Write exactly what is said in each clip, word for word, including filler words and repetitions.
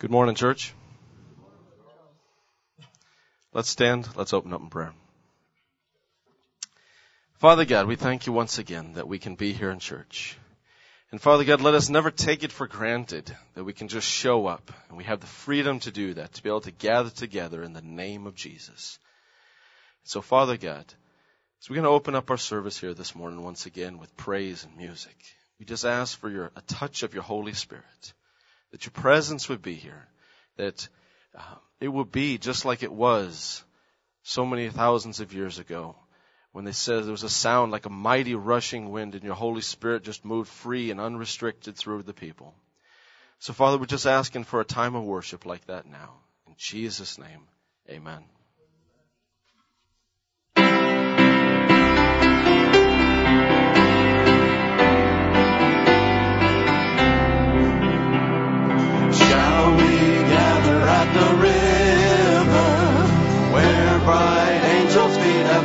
Good morning, church. Let's stand. Let's open up in prayer. Father God, we thank you once again that we can be here in church. And Father God, let us never take it for granted that we can just show up and we have the freedom to do that, to be able to gather together in the name of Jesus. So Father God, as we're going to open up our service here this morning once again with praise and music, we just ask for your, a touch of your Holy Spirit, that your presence would be here, that uh, it would be just like it was so many thousands of years ago when they said there was a sound like a mighty rushing wind and your Holy Spirit just moved free and unrestricted through the people. So Father, we're just asking for a time of worship like that now. In Jesus' name, amen. Shall we gather at the river where bright angels' feet have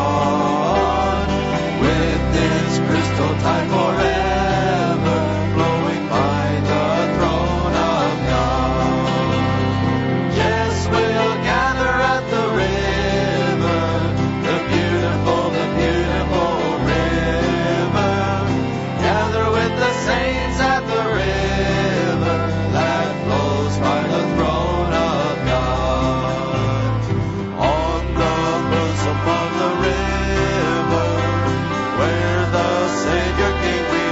trod, with its crystal tide forever flowing by the throne of God? Yes, we'll gather at the river, the beautiful, the beautiful river. Gather with the saints at the river that flows by the throne of God. On the bosom of the river, where the Savior King we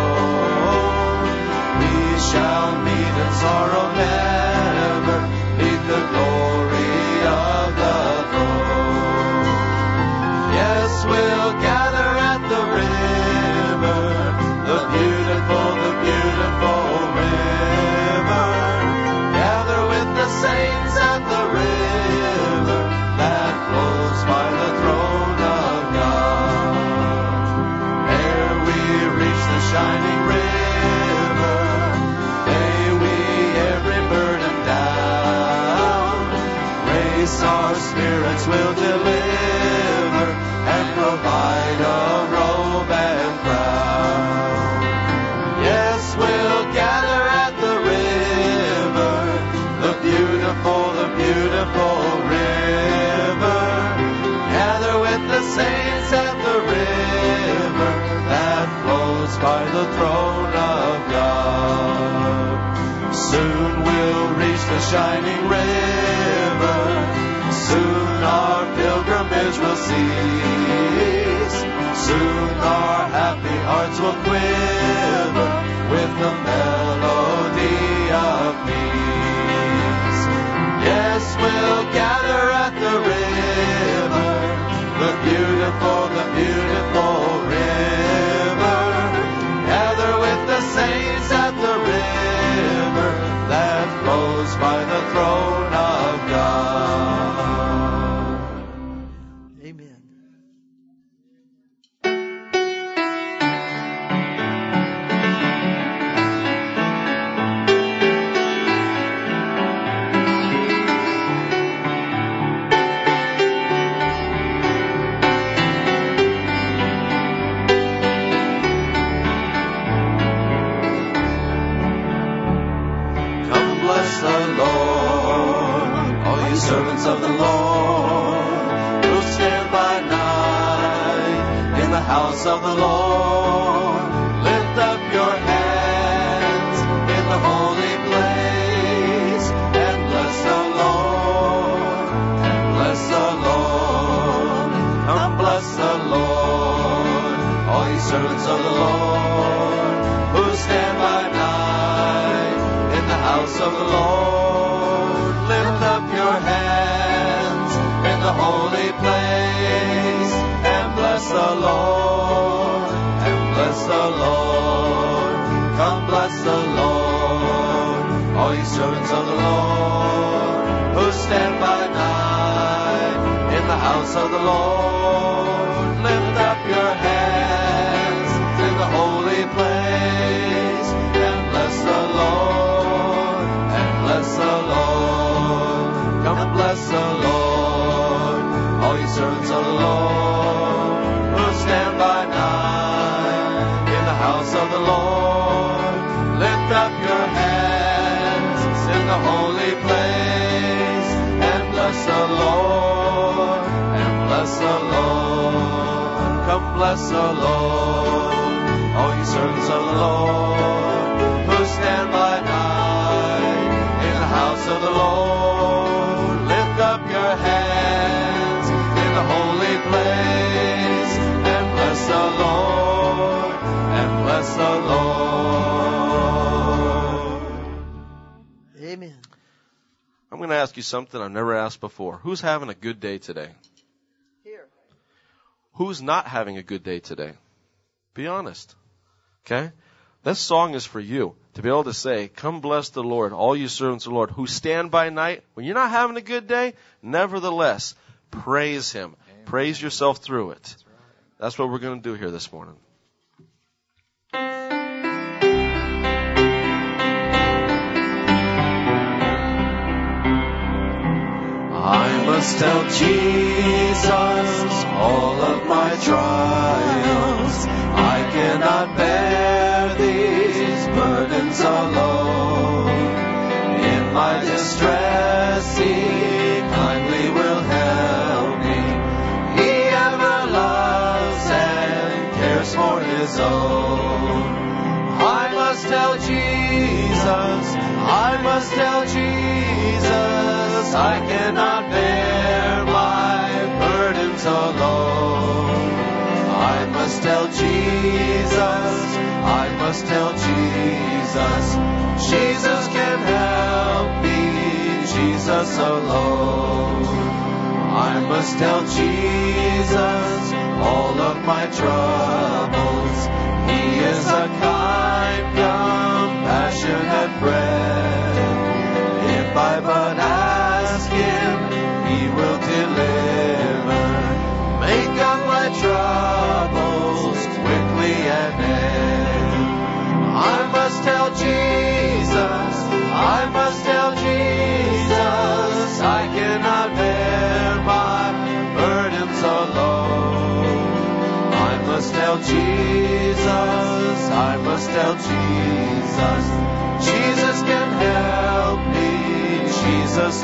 own, we shall meet in sorrow never, meet the glory of the throne. Yes, we'll gather at the river, the beautiful, the beautiful river. Gather with the saints at the river that flows by the throne of God. Ere we reach the shining river, may we every burden down. Grace our spirits will deliver and provide a robe and crown. Yes, we'll gather at the river, the beautiful, the beautiful river. Gather with the saints at the river that flows by the throne of God. Soon we'll reach the shining river, soon our pilgrimage will cease. Soon our happy hearts will quiver with the melody of peace. Yes, we'll gather at the river, the beautiful, the beautiful river. Gather with the saints at the river that flows by the throne of God. Amen. Come bless the Lord, all you servants of the Lord, who stand by night in the house of the Lord. Lift up your hands in the holy place, and bless the Lord, and bless the Lord. Come bless the Lord, all you servants of the Lord, who stand by night in the house of the Lord. Lift up your hands in the holy place, and bless the Lord, and bless the Lord. Come bless the Lord, all you servants of the Lord, who stand by night in the house of the Lord. Lift up your hands in the holy place, and bless the Lord, and bless the Lord. Come bless the Lord, all you servants of the Lord, who stand by night in the house of the Lord. Lift up your hands in the the holy place, and bless the Lord, and bless the Lord. Come bless the Lord, all you servants of the Lord, who stand by night in the house of the Lord. Lift up your hands in the holy place, and bless the Lord, and bless the Lord. Amen. I'm going to ask you something I've never asked before. Who's having a good day today? Here. Who's not having a good day today? Be honest. Okay? This song is for you to be able to say, come bless the Lord, all you servants of the Lord who stand by night. When you're not having a good day, nevertheless, praise Him. Amen. Praise yourself through it. That's, right. That's what we're going to do here this morning. I must tell Jesus all of my trials. I cannot bear these burdens alone. In my distress, He kindly will help me. He ever loves and cares for His own. I must tell Jesus, I must tell Jesus, I cannot bear my burdens alone. I must tell Jesus, I must tell Jesus, Jesus can help me, Jesus alone. I must tell Jesus all of my troubles. He is a kind, compassionate friend. If I but ask Him, He will deliver. Make up my troubles quickly and end. I must tell Jesus, I must tell Jesus, I cannot bear my burdens alone. I must tell Jesus, I must tell Jesus, Jesus can help me, Jesus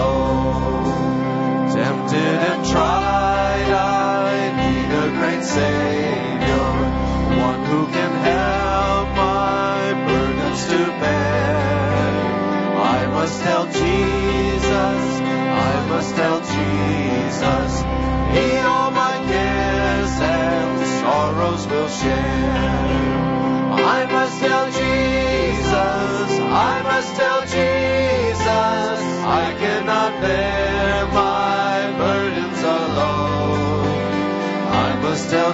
alone. Tempted and tried, I need a great Savior, one who can help my burdens to bear. I must tell Jesus, I must tell Jesus, He all my cares and sorrows will share. I must tell Jesus, I must tell Jesus, I cannot bear my burdens alone. I must tell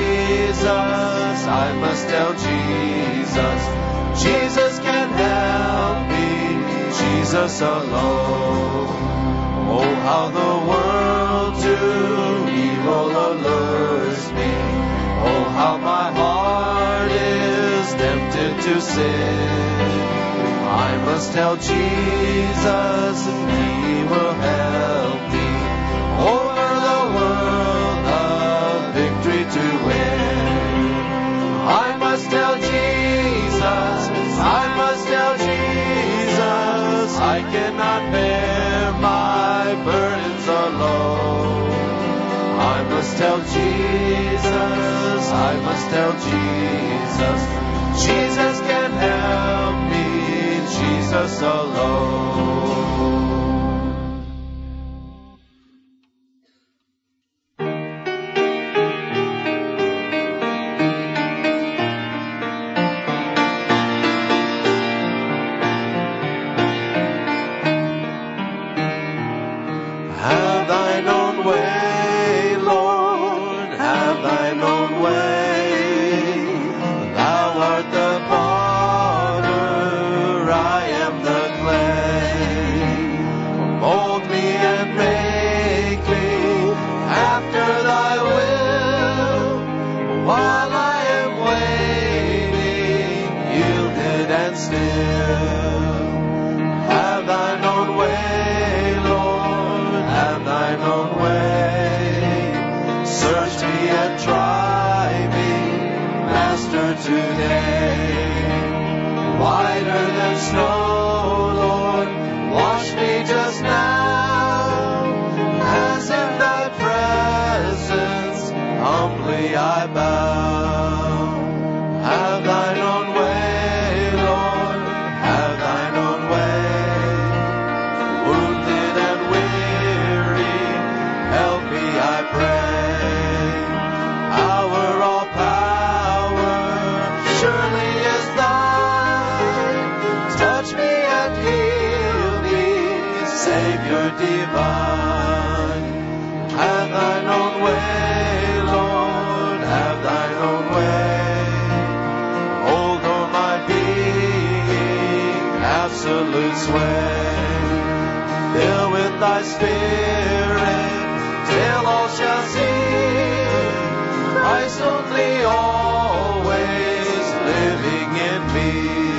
Jesus, I must tell Jesus, Jesus can help me, Jesus alone. Oh, how the world to evil allures me. Oh, how my heart is tempted to sin. I must tell Jesus and He will help me. Over the world a victory to win. I must tell Jesus, I must tell Jesus, I cannot bear my burdens alone. I must tell Jesus, I must tell Jesus, Jesus can help me, Jesus alone. Have thine own way, Lord, have thine own way. Thou art the potter, I am the clay. Mold me and make me after thy will, while I am waiting, yielded and still. Have thine own way, Lord, have thine own way. Search me and try me, Master, today. Whiter than snow, Lord, Savior divine. Have thine own way, Lord, have thine own way. Hold o'er my being, absolute sway. Fill with thy Spirit, till all shall see Christ only always living in me.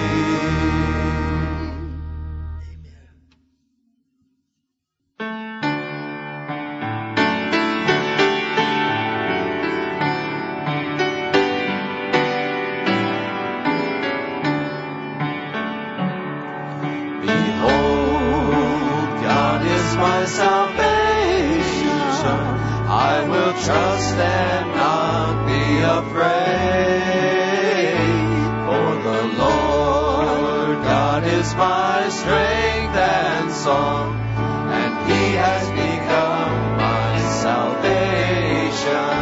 My salvation, I will trust and not be afraid. For the Lord God is my strength and song, and He has become my salvation.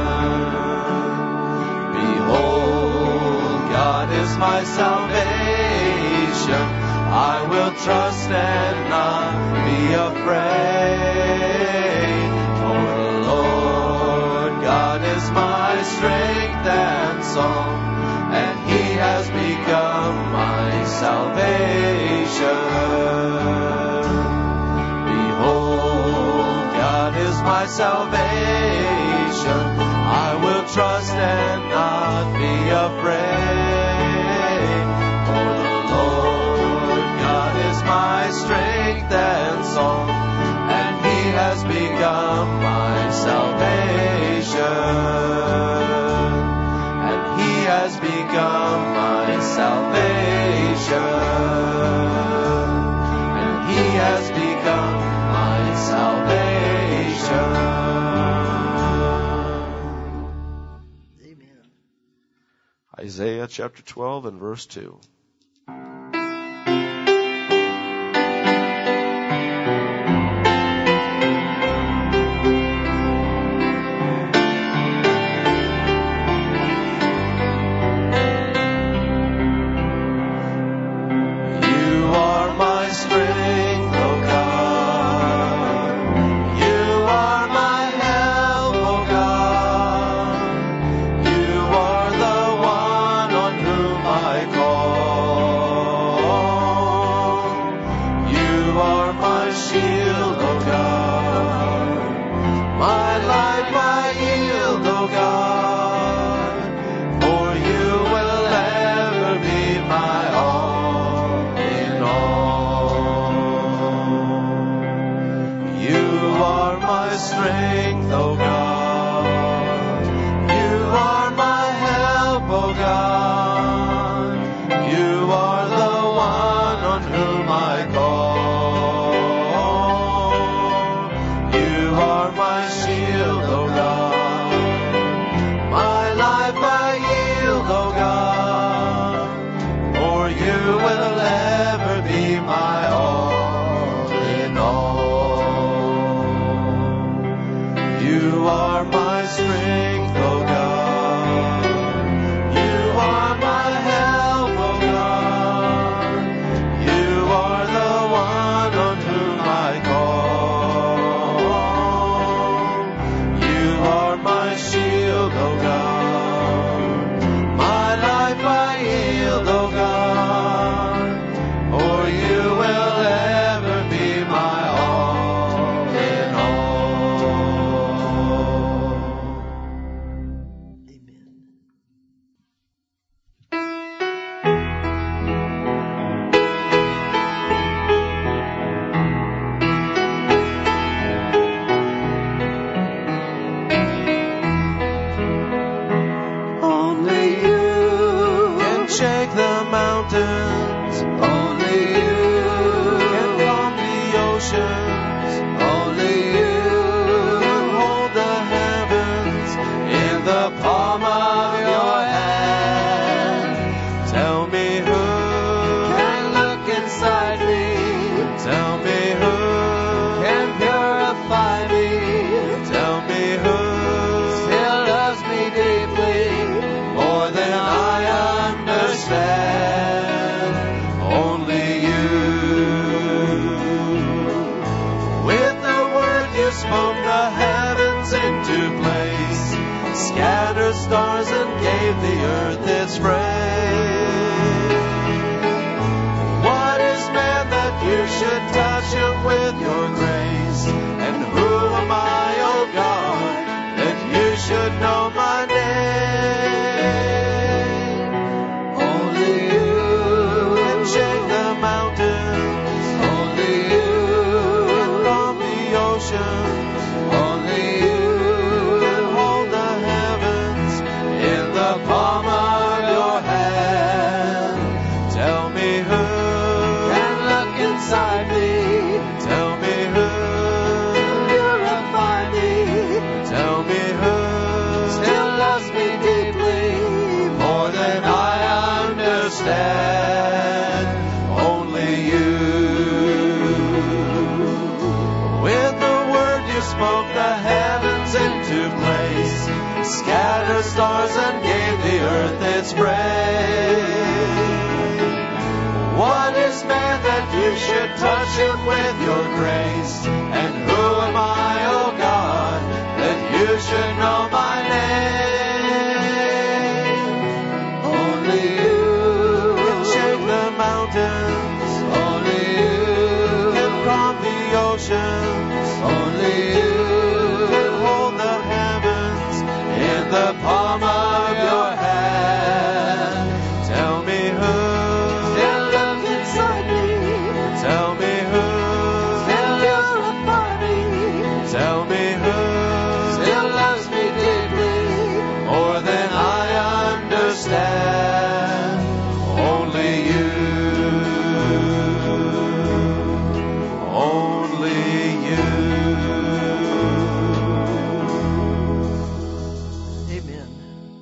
Behold, God is my salvation. I will trust and not be afraid. For the Lord God is my strength and song, and He has become my salvation. Behold, God is my salvation. I will trust and not be afraid. For the my strength and song, and He has become my salvation. And He has become my salvation. And He has become my salvation. Amen. Isaiah chapter twelve and verse two. One stars and gave the earth its frame. What is man that you should touch him with your grace? And who am I, O God, that you should know my name? Only you can shake the mountains. Only you can calm the oceans. Only you can hold the heavens in the palm of your hand. Tell me who can look inside me. Tell me who can purify me. Tell me who still loves me deeply, more than I understand. Only you. With the word you spoke the heavens into place, scattered stars and gave the earth its praise. What is man that you should touch him with your grace? And who am I, O God, that you should know my name? Only you can shake the mountains. Only you can calm the oceans. Only you can hold the heavens in the palm of your hand. Tell me who still loves inside me. Tell me who still purify me. Tell me who still loves me deeply, more than I understand. Only you. Only you. Amen.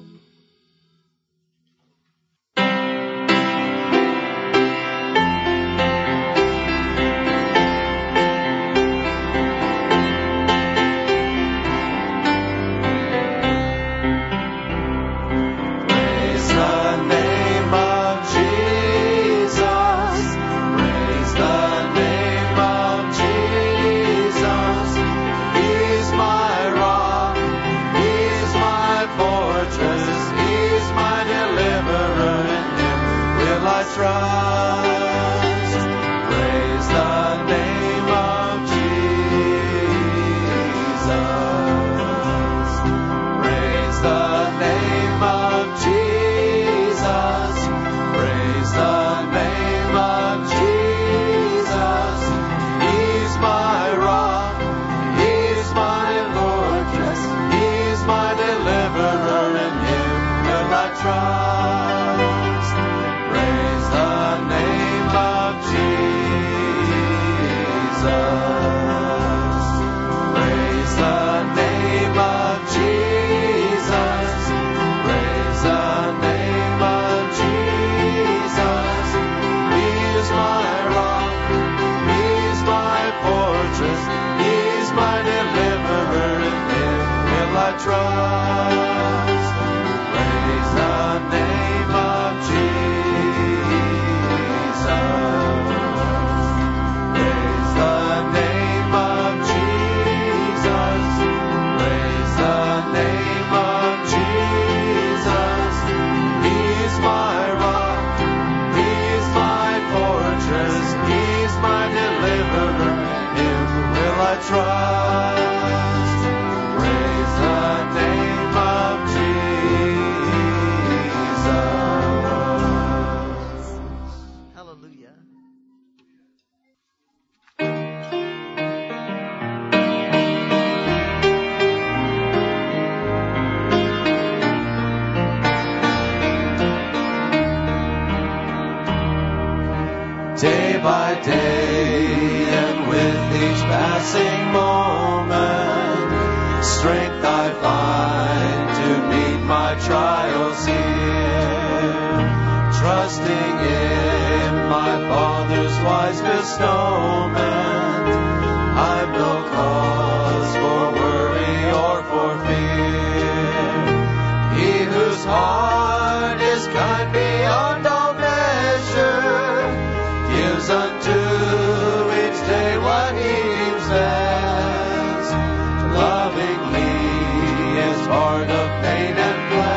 Praise the name of Jesus. Praise the name of Jesus. He's my rock. He's my fortress. He's my deliverer. In him will I trust. Praise the name of Jesus. Praise the name of Jesus. Praise the name of Jesus. He's my rock. He's my fortress. He's my deliverer. In him will I trust. Praise the name of Jesus. Praise the name of Jesus. Praise the name of Jesus. He's my rock. He's my fortress. He's my deliverer. In him will I trust. Praise the name of Jesus. Praise the name of Jesus. Praise the name of Jesus. He's my rock. He's my fortress. He's my deliverer. In him will I trust. Praise the name of Jesus. Hallelujah. Day by day and with each passing moment, strength I find to meet my trials here. Trusting in my Father's wise bestowment, I've no cause for worry or for fear. He whose heart is kind beyond all measure gives unto each day what he deems best. Lovingly is part of pain and pleasure.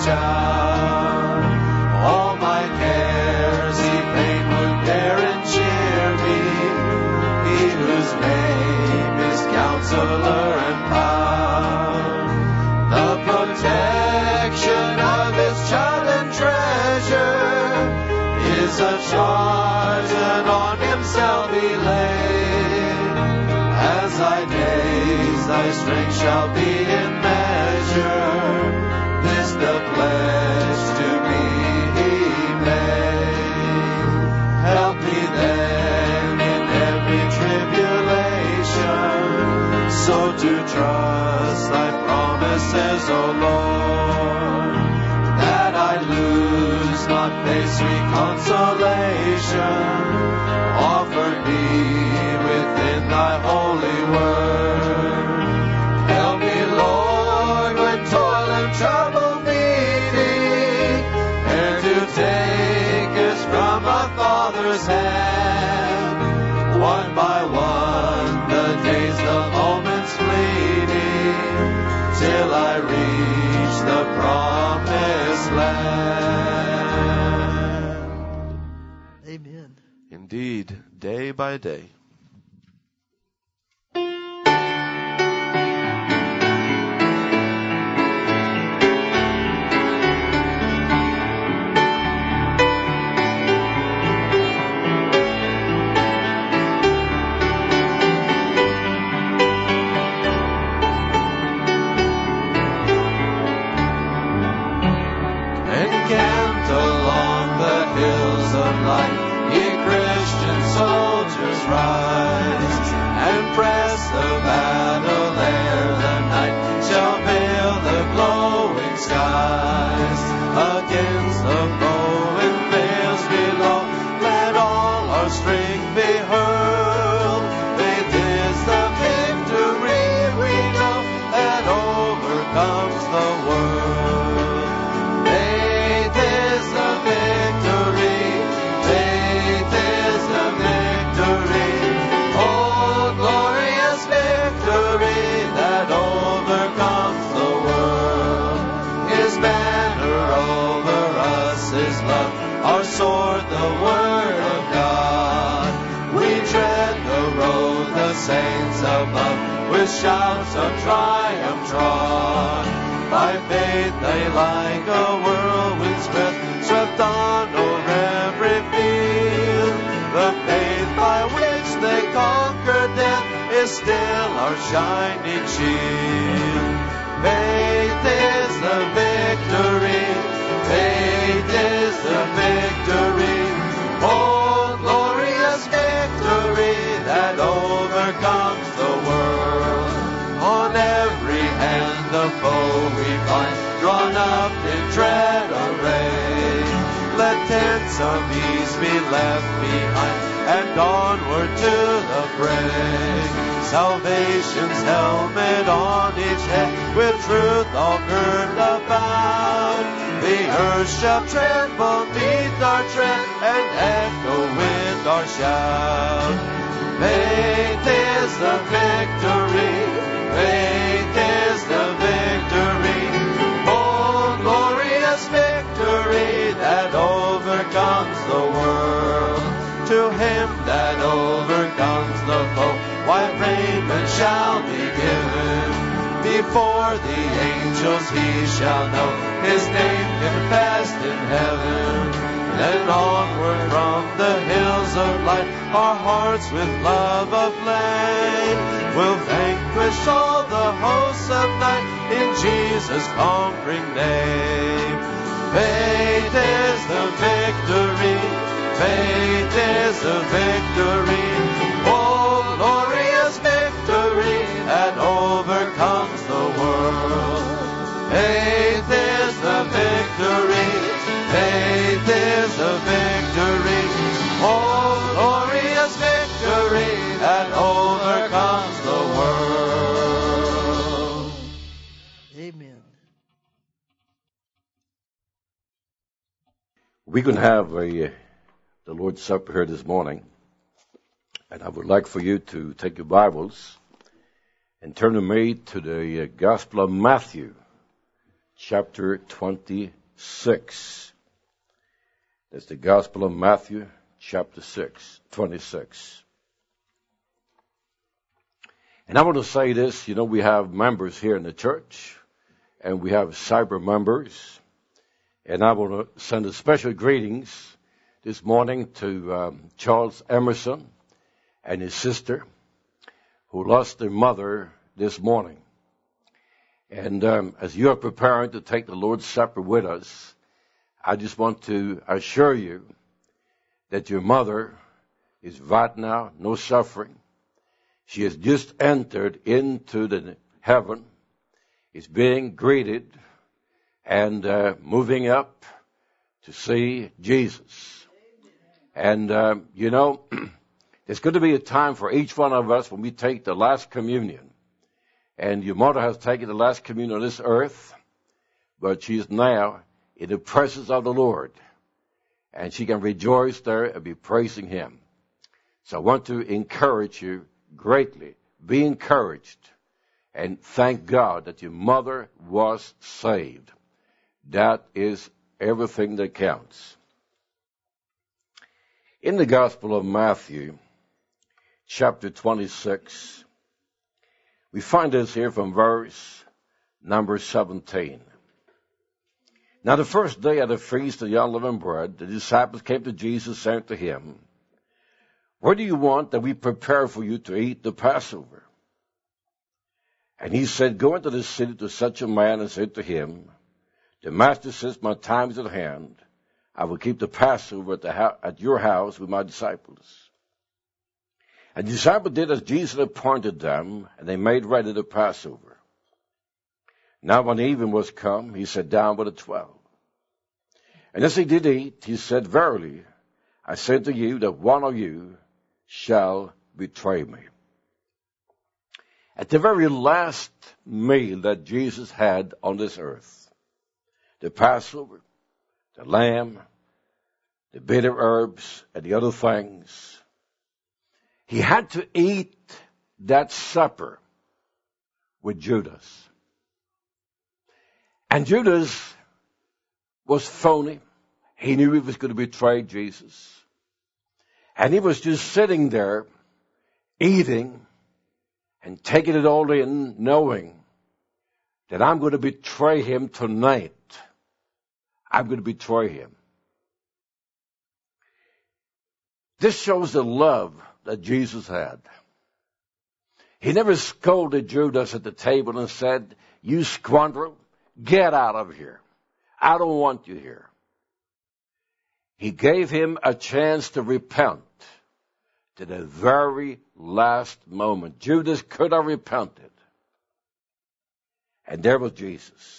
child. All my cares He paid would bear and cheer me. He whose name is Counselor and Power, the protection of His child and treasure is a charge that on Himself He laid. As thy days, thy strength shall be in measure. This the pledge to me He made. Help me then in every tribulation, so to trust thy promises, O Lord, that I lose not faith's sweet consolation, offered me within thy holy word. Help me, Lord, when toil and trouble meet me, and to take us from my Father's hand. One by one, the days, the moments fleeting, till I reach the promised land. Amen. Indeed, day by day. Encamped along the hills of light, ye Christian soldiers rise, and press the battle ere the night shall veil the glowing skies. Against the foe in veils below, let all our strength be hurled. Faith is the victory we know that overcomes the world. Faith is the victory. Faith is the victory. Oh, glorious victory that overcomes the world. His banner over us is love, our sword the word of God. We tread the road the saints above, with shouts of triumph trod. By faith they like a whirlwind's breath swept on o'er every field. The faith by which they conquer death is still our shining shield. Faith is the victory. Faith is the victory. Oh, glorious victory that overcomes the world. On every hand the foe we find, drawn up in dread array. Let tents of ease be left behind, and onward to the fray. Salvation's helmet on each head, with truth all girt about. The earth shall tremble beneath our tread, and echo with our shout. Faith is the victory. Faith is the victory. Oh, glorious victory that overcomes the world. To him that overcomes the foe, white raiment shall be given. Before the angels he shall know his name confessed in heaven. Then onward from the hills of light, our hearts with love aflame will vanquish all the hosts of night in Jesus' conquering name. Faith is the victory. Faith is the victory. Oh, glorious victory that overcomes the world. Faith is the victory. Faith is the victory. Oh, glorious victory that overcomes the world. Amen. We're going to have a, uh, the Lord's Supper here this morning. And I would like for you to take your Bibles and turn to me to the uh, Gospel of Matthew, chapter twenty-six. That's the Gospel of Matthew, chapter six, twenty-six. And I want to say this, you know, we have members here in the church, and we have cyber members. And I want to send a special greetings this morning to um, Charles Emerson and his sister, who lost their mother this morning. And um, as you are preparing to take the Lord's Supper with us, I just want to assure you that your mother is right now, no suffering. She has just entered into the heaven, is being greeted, and uh, moving up to see Jesus. And, um, you know, there's going to be a time for each one of us when we take the last communion. And your mother has taken the last communion on this earth, but she is now in the presence of the Lord. And she can rejoice there and be praising Him. So I want to encourage you greatly. Be encouraged. And thank God that your mother was saved. That is everything that counts. In the Gospel of Matthew, chapter twenty-six, we find this here from verse number seventeen. Now the first day of the feast of the unleavened bread, the disciples came to Jesus, saying to him, "Where do you want that we prepare for you to eat the Passover?" And he said, "Go into the city to such a man and say to him, the Master says, my time is at hand. I will keep the Passover at, the ho- at your house with my disciples." And the disciples did as Jesus appointed them, and they made ready the Passover. Now when evening was come, he sat down with the twelve. And as he did eat, he said, "Verily, I say to you that one of you shall betray me." At the very last meal that Jesus had on this earth, the Passover, the lamb, the bitter herbs, and the other things, he had to eat that supper with Judas. And Judas was phony. He knew he was going to betray Jesus. And he was just sitting there, eating and taking it all in, knowing that I'm going to betray him tonight. I'm going to betray him. This shows the love that Jesus had. He never scolded Judas at the table and said, "You scoundrel, get out of here. I don't want you here." He gave him a chance to repent to the very last moment. Judas could have repented. And there was Jesus.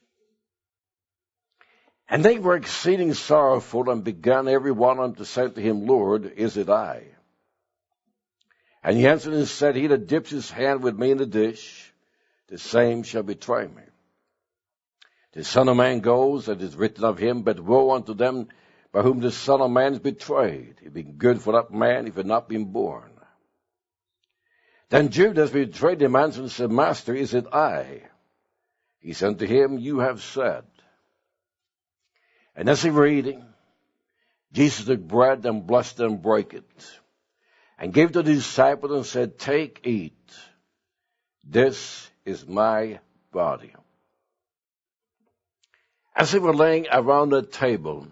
And they were exceeding sorrowful, and began every one of them to say to him, "Lord, is it I?" And he answered and said, "He that dips his hand with me in the dish, the same shall betray me. The Son of Man goes, as is written of him, but woe unto them by whom the Son of Man is betrayed. It had been good for that man if he had not been born." Then Judas betrayed him, answered and said, "Master, is it I?" He said unto him, "You have said." And as he were eating, Jesus took bread and blessed and brake it, and gave to the disciples and said, "Take, eat. This is my body." As they were laying around the table,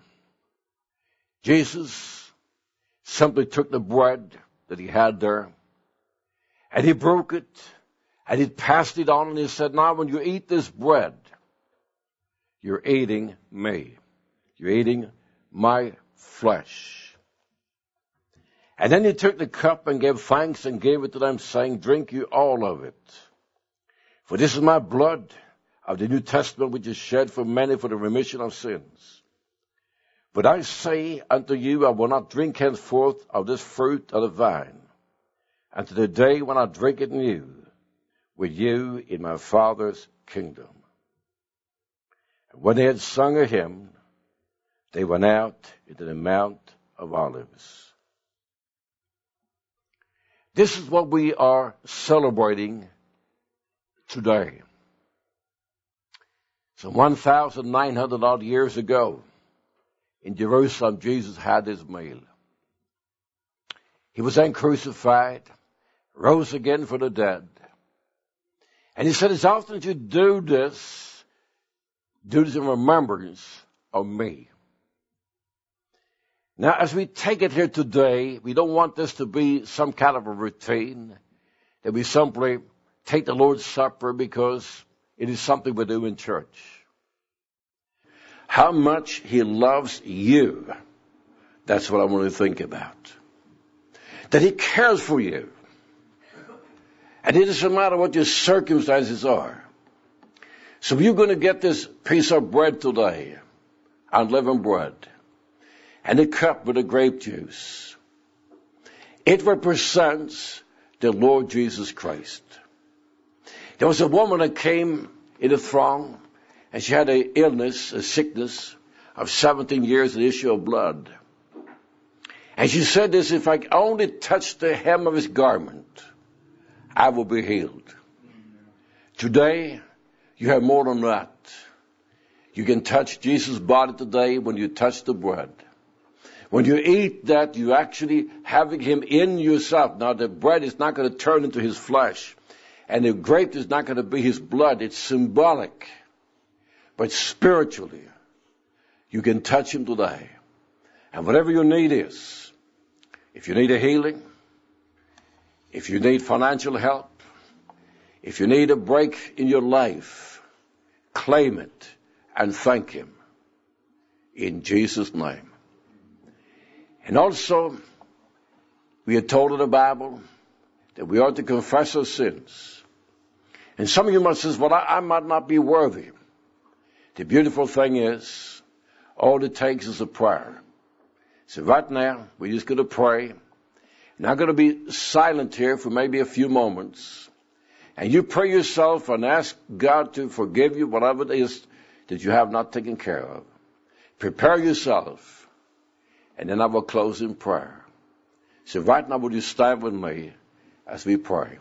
Jesus simply took the bread that he had there, and he broke it, and he passed it on, and he said, "Now when you eat this bread, you're eating me. You're eating my flesh." And then he took the cup and gave thanks and gave it to them, saying, "Drink you all of it. For this is my blood of the New Testament, which is shed for many for the remission of sins. But I say unto you, I will not drink henceforth of this fruit of the vine, until the day when I drink it new with you in my Father's kingdom." And when they had sung a hymn, they went out into the Mount of Olives. This is what we are celebrating today. Some one thousand nine hundred odd years ago, in Jerusalem, Jesus had his meal. He was then crucified, rose again from the dead. And he said, as often as you do this, do this in remembrance of me. Now, as we take it here today, we don't want this to be some kind of a routine, that we simply take the Lord's Supper because it is something we do in church. How much he loves you, that's what I want to think about. That he cares for you. And it doesn't matter what your circumstances are. So you're going to get this piece of bread today, unleavened bread, and a cup with the grape juice. It represents the Lord Jesus Christ. There was a woman that came in the throng, and she had an illness, a sickness of seventeen years, an issue of blood. And she said this, if I only touch the hem of his garment, I will be healed. Today, you have more than that. You can touch Jesus' body today when you touch the bread. When you eat that, you actually having him in yourself. Now, the bread is not going to turn into his flesh, and the grape is not going to be his blood. It's symbolic. But spiritually, you can touch him today. And whatever your need is, if you need a healing, if you need financial help, if you need a break in your life, claim it and thank him in Jesus' name. And also, we are told in the Bible that we ought to confess our sins. And some of you must say, well, I, I might not be worthy. The beautiful thing is, all it takes is a prayer. So right now, we're just going to pray. And I'm going to be silent here for maybe a few moments. And you pray yourself and ask God to forgive you, whatever it is that you have not taken care of. Prepare yourself. And then I will close in prayer. So right now, would you stand with me as we pray?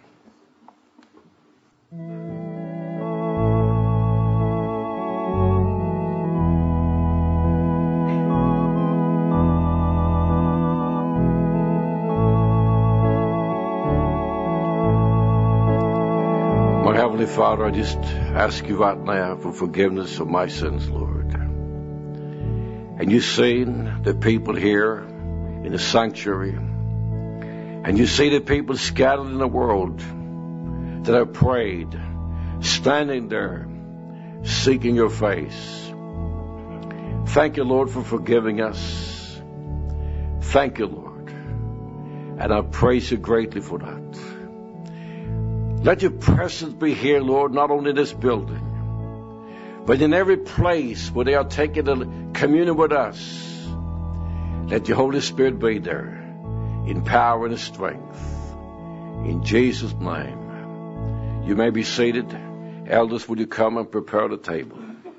Heavenly Father, I just ask you right now for forgiveness of my sins, Lord. And you've seen the people here in the sanctuary, and you see the people scattered in the world that have prayed, standing there, seeking your face. Thank you, Lord, for forgiving us. Thank you, Lord. And I praise you greatly for that. Let your presence be here, Lord, not only in this building, but in every place where they are taking the communion with us. Let your Holy Spirit be there in power and strength. In Jesus' name. You may be seated. Elders, would you come and prepare the table?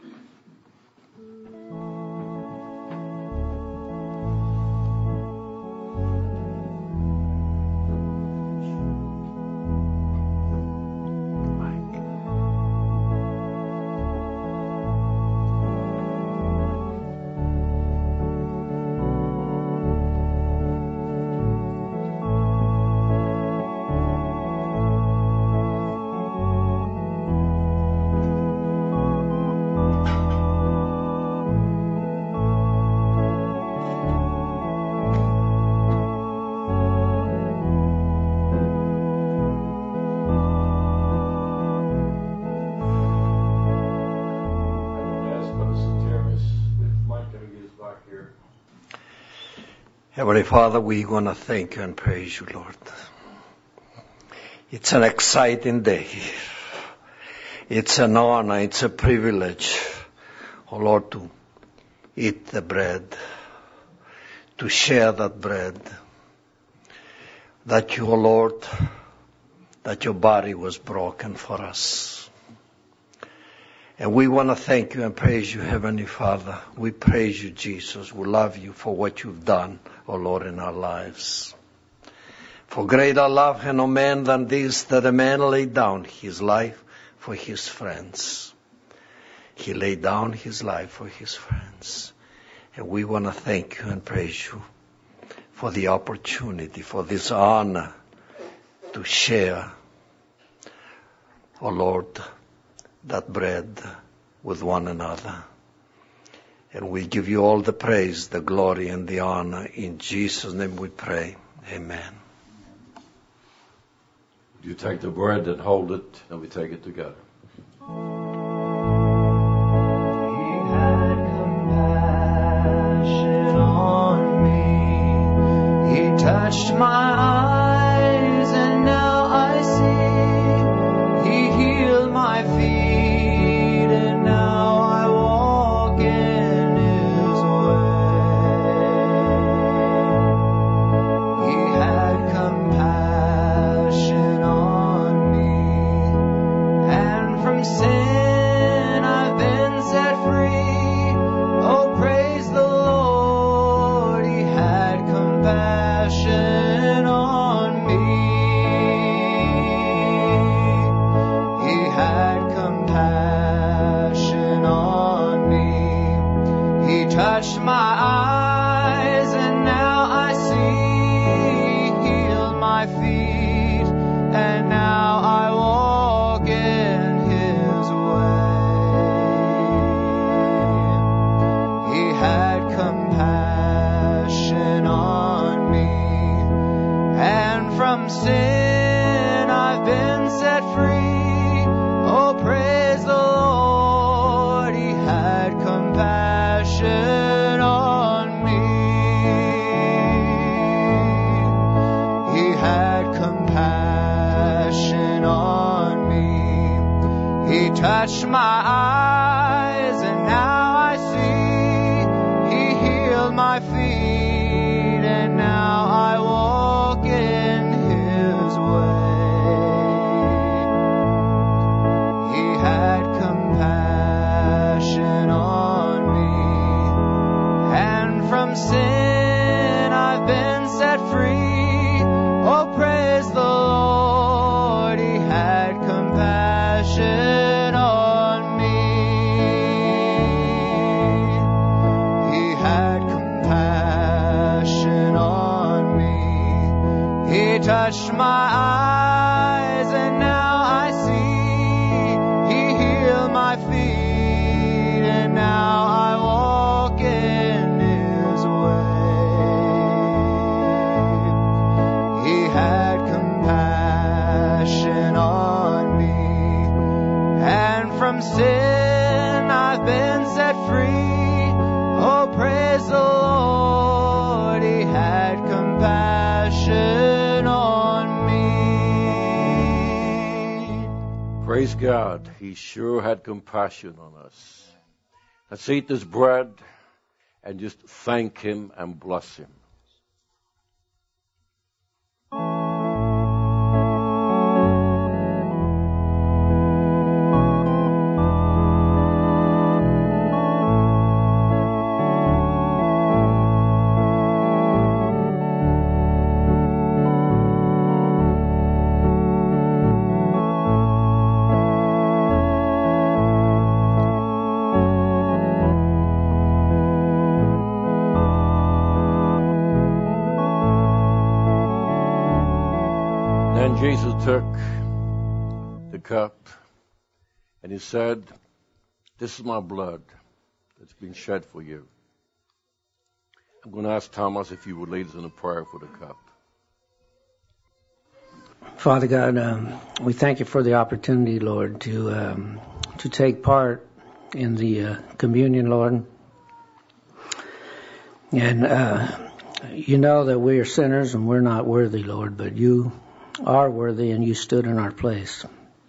Heavenly Father, we want to thank you and praise you, Lord. It's an exciting day. It's an honor, it's a privilege, oh Lord, to eat the bread, to share that bread, that you, oh Lord, that your body was broken for us. And we want to thank you and praise you, Heavenly Father. We praise you, Jesus. We love you for what you've done, O Lord, in our lives. For greater love had no man than this, that a man laid down his life for his friends. He laid down his life for his friends. And we want to thank you and praise you for the opportunity, for this honor to share, oh Lord, that bread with one another. And we give you all the praise, the glory, and the honor. In Jesus' name we pray. Amen. You take the bread and hold it, and we take it together. Touched my eyes and now I see. He healed my feet and now I walk in His way. He had compassion on me, and from sin I've been set free. Oh, praise the Lord. He had compassion on me. He had compassion on me. He touched my eyes and now I see. He healed my feet and now I walk in His way. He had compassion on me, and from sin I've been set free. Oh, praise the Lord. He had compassion on me. He had compassion on me. He touched my eyes and now I see. He healed my feet and now I walk in His way. He had compassion on me, and from sin I've been set free. Oh, praise the Lord. He had compassion on me. He had compassion on me. He touched my eyes and now I see. He healed my feet and now I walk in His way. He had compassion on me, and from sin I've been set free. Oh, praise the Lord. He had compassion on me. Praise God. He sure had compassion on us. Let's eat this bread and just thank Him and bless Him. Then Jesus took the cup and He said, "This is my blood that's been shed for you." I'm going to ask Thomas if you would lead us in a prayer for the cup. Father God, um, we thank you for the opportunity, Lord, to um, to take part in the uh, communion, Lord. And uh, you know that we are sinners and we're not worthy, Lord, but you are worthy and you stood in our place.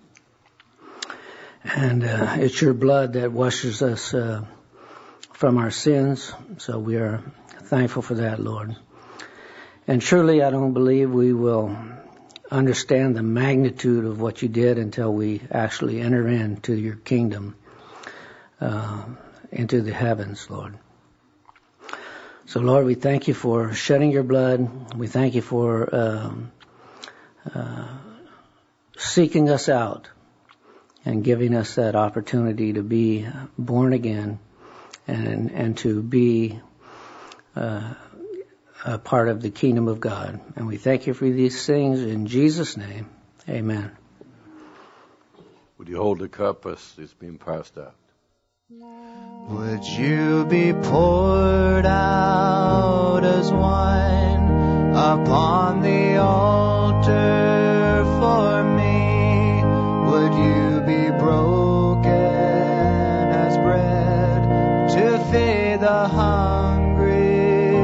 And uh, it's your blood that washes us uh, from our sins, so we are thankful for that, Lord. And truly, I don't believe we will understand the magnitude of what you did until we actually enter into your kingdom, uh, into the heavens, Lord. So, Lord, we thank you for shedding your blood. We thank you for um, uh, seeking us out and giving us that opportunity to be born again and and to be uh, a part of the kingdom of God. And we thank you for these things in Jesus' name. Amen. Would you hold the cup as it's being passed out? Would you be poured out as wine upon the altar for me? Would you be broken as bread to feed the hungry?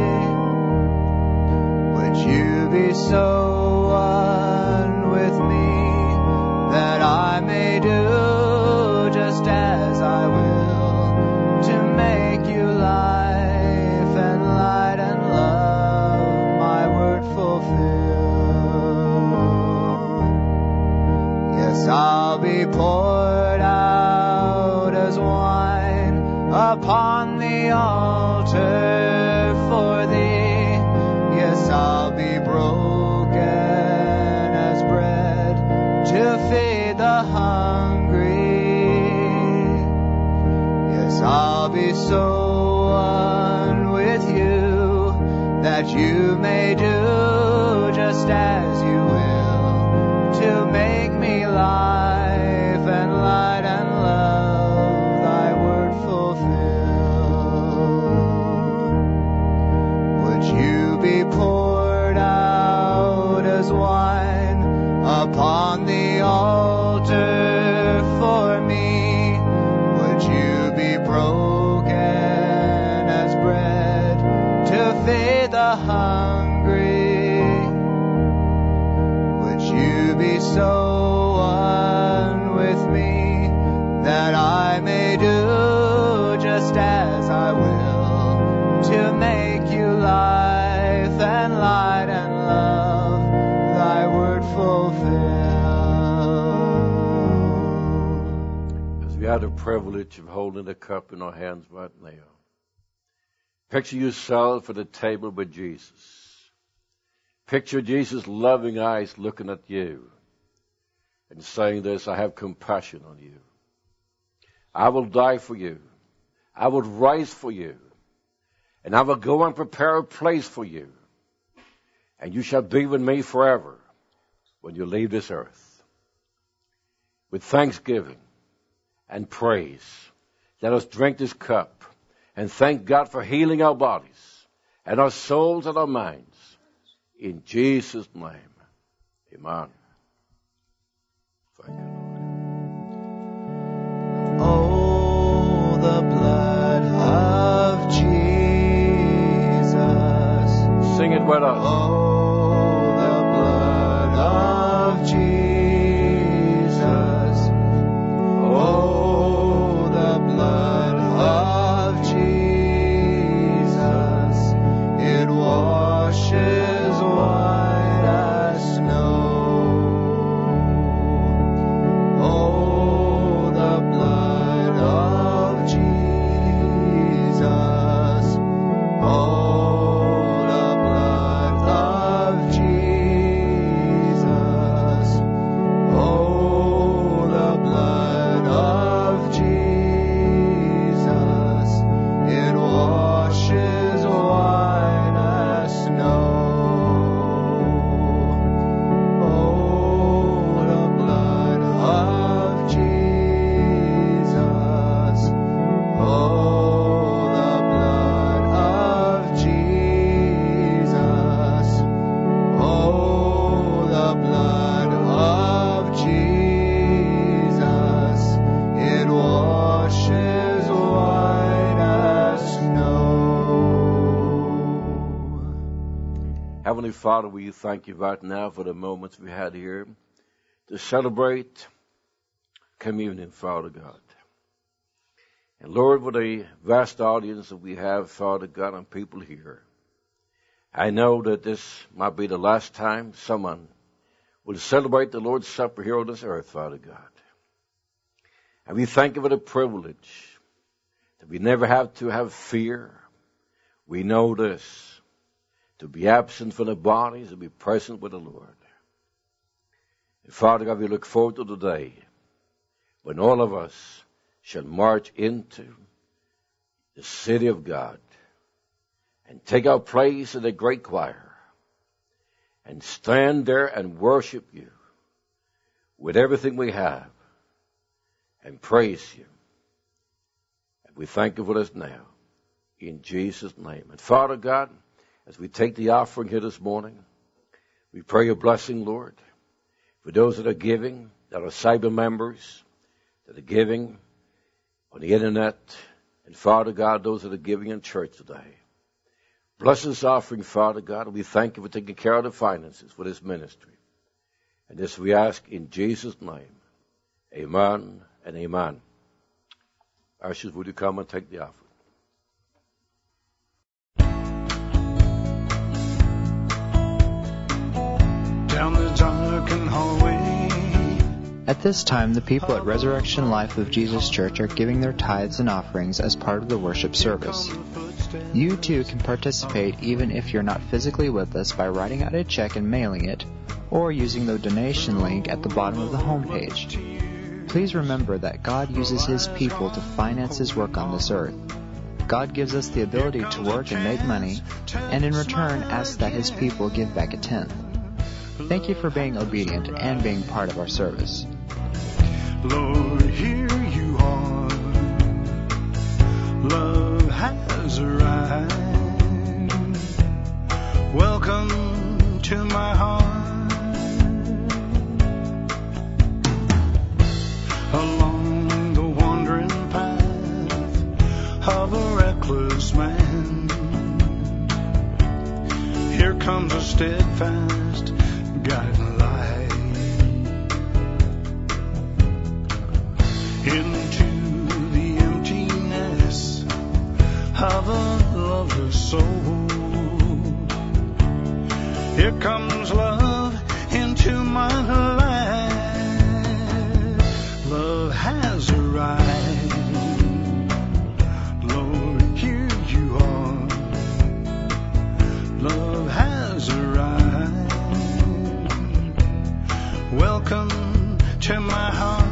Would you be so one with me that I may do just as I will, to make you life and light and love, my word fulfill? Yes, I'll be poured out as wine upon the altar for thee. Yes, I'll be broken as bread to feed the hungry. Yes, I'll be so one with you that you may do just as you will, to make me life and light and love, thy word fulfill. Would you be poured out as wine upon the altar for me? Would you be broken as bread to feed the hungry? Would you be so one with me that I may do just as I will, to make you life and light and love, thy word fulfill? As we have the privilege of holding the cup in our hands right now, picture yourself at the table with Jesus. Picture Jesus' loving eyes looking at you and saying this: I have compassion on you. I will die for you. I will rise for you. And I will go and prepare a place for you. And you shall be with me forever when you leave this earth. With thanksgiving and praise, let us drink this cup and thank God for healing our bodies and our souls and our minds. In Jesus' name, amen. Thank you, Lord. Oh, the blood of Jesus. Sing it with us. Oh, the blood of Jesus. Oh, the blood of Jesus. It washes white as snow. Oh, the blood of Jesus. Oh, the blood of Jesus. Oh, the blood of Jesus. It washes white as snow. Oh, the blood of Jesus. Oh, the blood of Jesus. Oh, the blood of Jesus. It washes white as snow. Heavenly Father, we thank you right now for the moments we had here to celebrate communion, Father God. And Lord, with the vast audience that we have, Father God, and people here, I know that this might be the last time someone will celebrate the Lord's Supper here on this earth, Father God. And we thank you for the privilege that we never have to have fear. We know this: to be absent from the body is to be present with the Lord. And Father God, we look forward to the day when all of us shall march into the city of God and take our place in the great choir and stand there and worship you with everything we have and praise you. And we thank you for this now in Jesus' name. And Father God, as we take the offering here this morning, we pray your blessing, Lord, for those that are giving, that are cyber members, that are giving on the internet, and Father God, those that are giving in church today. Bless this offering, Father God, and we thank you for taking care of the finances for this ministry. And this we ask in Jesus' name. Amen and amen. Ushers, would you come and take the offering? Down the darkened hallway. At this time, the people at Resurrection Life of Jesus Church are giving their tithes and offerings as part of the worship service. You too can participate even if you're not physically with us by writing out a check and mailing it, or using the donation link at the bottom of the homepage. Please remember that God uses His people to finance His work on this earth. God gives us the ability to work and make money, and in return asks that His people give back a tenth. Thank you for being obedient and being part of our service. Lord, here you are. Love has arrived. Welcome to my heart. Along the wandering path of a reckless man, here comes a steadfast guiding light into the emptiness of a loveless soul. Here comes love into my life. Love has arrived. Lord, here you are. Love has arrived. Welcome to my heart.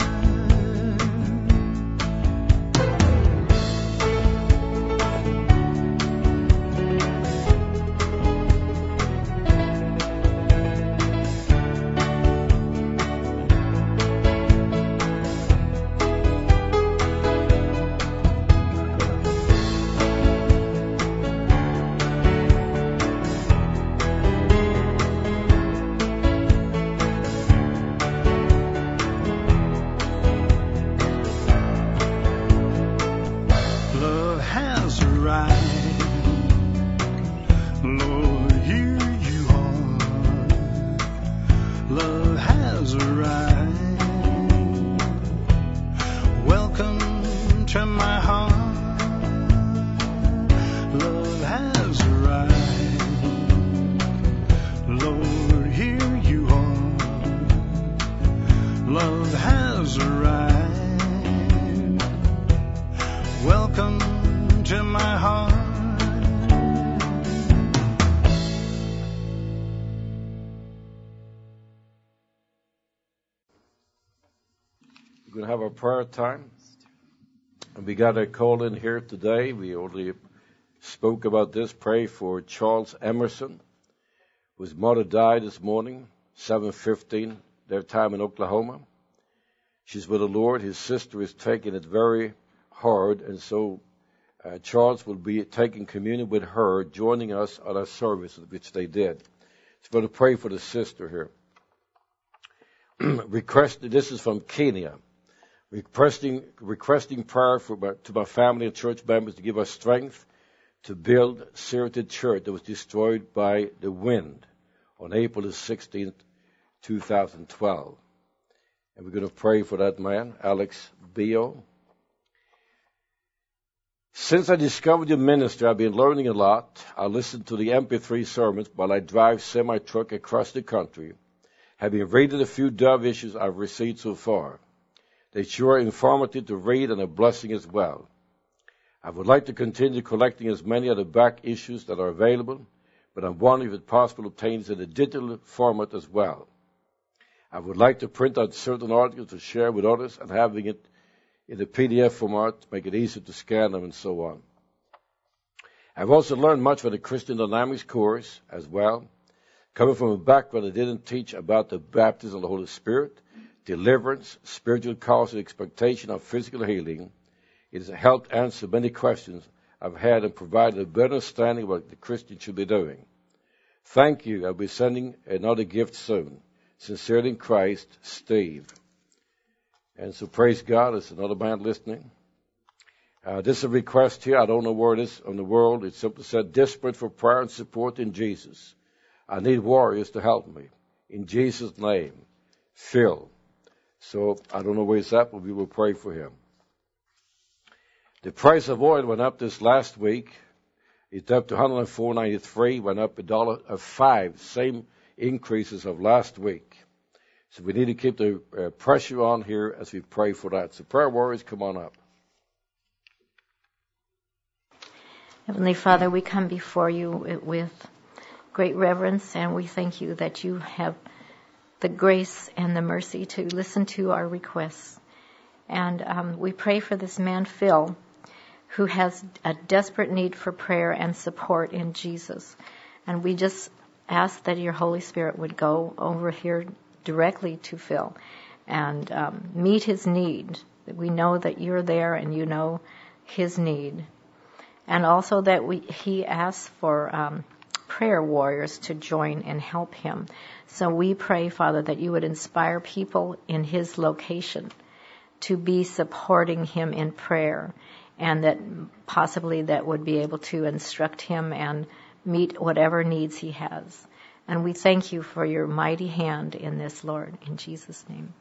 We're going to have our prayer time. And we got a call in here today. We already spoke about this. Pray for Charles Emerson, whose mother died this morning, seven fifteen, their time in Oklahoma. She's with the Lord. His sister is taking it very hard, and so uh, Charles will be taking communion with her, joining us at our service, which they did. So we're going to pray for the sister here. Request, this is from Kenya. Requesting, requesting prayer for my, to my family and church members to give us strength to build Sirte Church that was destroyed by the wind on April the sixteenth, two thousand twelve. And we're going to pray for that man, Alex Bio. Since I discovered your ministry, I've been learning a lot. I listen to the M P three sermons while I drive semi-truck across the country. Have been reading a few Dove issues I've received so far. They sure are informative to read and a blessing as well. I would like to continue collecting as many of the back issues that are available, but I'm wondering if it's possible to obtain it in a digital format as well. I would like to print out certain articles to share with others and having it in the P D F format to make it easier to scan them and so on. I've also learned much from the Christian Dynamics course as well. Coming from a background that didn't teach about the baptism of the Holy Spirit, deliverance, spiritual cause, and expectation of physical healing, it has helped answer many questions I've had and provided a better understanding of what the Christian should be doing. Thank you. I'll be sending another gift soon. Sincerely in Christ, Steve. And so praise God. There's another man listening. Uh, this is a request here. I don't know where it is in the world. It simply said, desperate for prayer and support in Jesus. I need warriors to help me. In Jesus' name, Phil. So I don't know where he's at, but we will pray for him. The price of oil went up this last week. It's up to one hundred four dollars and ninety-three cents, went up a dollar of five, same increases of last week. So we need to keep the uh, pressure on here as we pray for that. So prayer warriors, come on up. Heavenly Father, we come before you with great reverence, and we thank you that you have the grace and the mercy to listen to our requests. And um, we pray for this man, Phil, who has a desperate need for prayer and support in Jesus. And we just ask that your Holy Spirit would go over here directly to Phil and um, meet his need. We know that you're there and you know his need. And also that we, he asks for um, prayer warriors to join and help him. So we pray, Father, that you would inspire people in his location to be supporting him in prayer, and that possibly that would be able to instruct him and meet whatever needs he has. And we thank you for your mighty hand in this, Lord, in Jesus' name.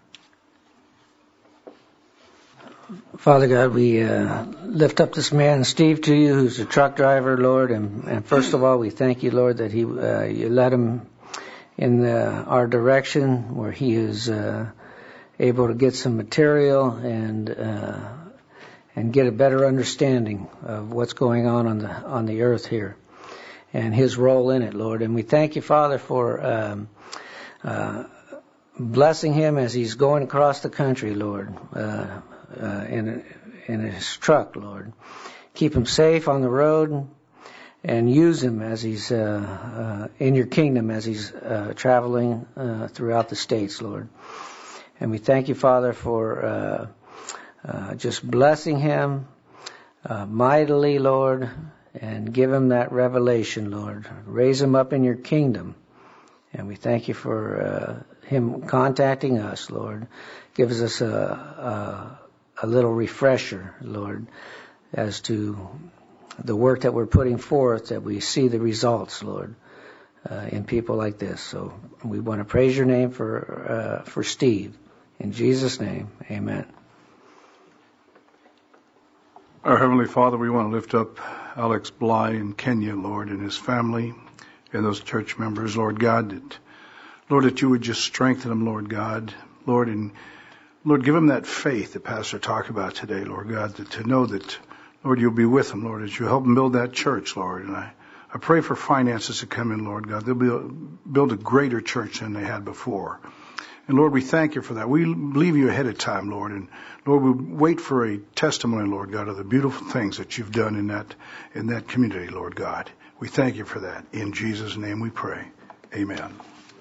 Father God, we uh, lift up this man, Steve, to you, who's a truck driver, Lord. And, and first of all, we thank you, Lord, that he uh, you led him in the, our direction where he is uh, able to get some material and uh, and get a better understanding of what's going on on the on the earth here and his role in it, Lord. And we thank you, Father, for um, uh, blessing him as he's going across the country, Lord. Uh, Uh, in in his truck, Lord. Keep him safe on the road and use him as he's uh, uh, in your kingdom as he's uh, traveling uh, throughout the states, Lord. And we thank you, Father, for uh, uh, just blessing him uh, mightily, Lord, and give him that revelation, Lord. Raise him up in your kingdom. And we thank you for uh, him contacting us, Lord. Gives us a, a a little refresher, Lord, as to the work that we're putting forth, that we see the results, Lord, uh, in people like this. So we want to praise your name for uh, for Steve. In Jesus' name, amen. Our Heavenly Father, we want to lift up Alex Bly in Kenya, Lord, and his family and those church members, Lord God, that, Lord, that you would just strengthen them, Lord God, Lord, and Lord, give them that faith that Pastor talked about today, Lord God, that to know that, Lord, you'll be with them, Lord, as you help them build that church, Lord. And I, I pray for finances to come in, Lord God. They'll be, build a greater church than they had before. And Lord, we thank you for that. We leave you ahead of time, Lord. And Lord, we wait for a testimony, Lord God, of the beautiful things that you've done in that, in that community, Lord God. We thank you for that. In Jesus' name we pray. Amen.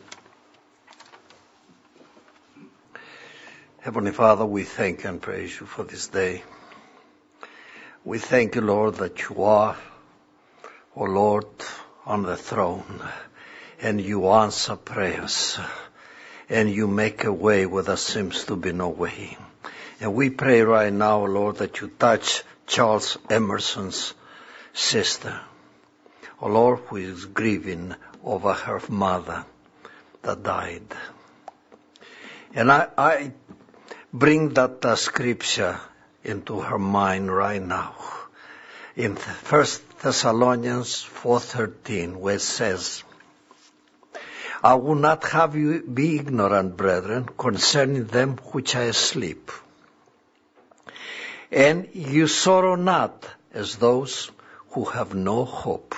Heavenly Father, we thank and praise you for this day. We thank you, Lord, that you are, O Lord, on the throne, and you answer prayers, and you make a way where there seems to be no way. And we pray right now, Lord, that you touch Charles Emerson's sister, O Lord, who is grieving over her mother that died. And I, I bring that uh, scripture into her mind right now. In First Thessalonians four thirteen, where it says, I will not have you be ignorant, brethren, concerning them which are asleep. And you sorrow not as those who have no hope.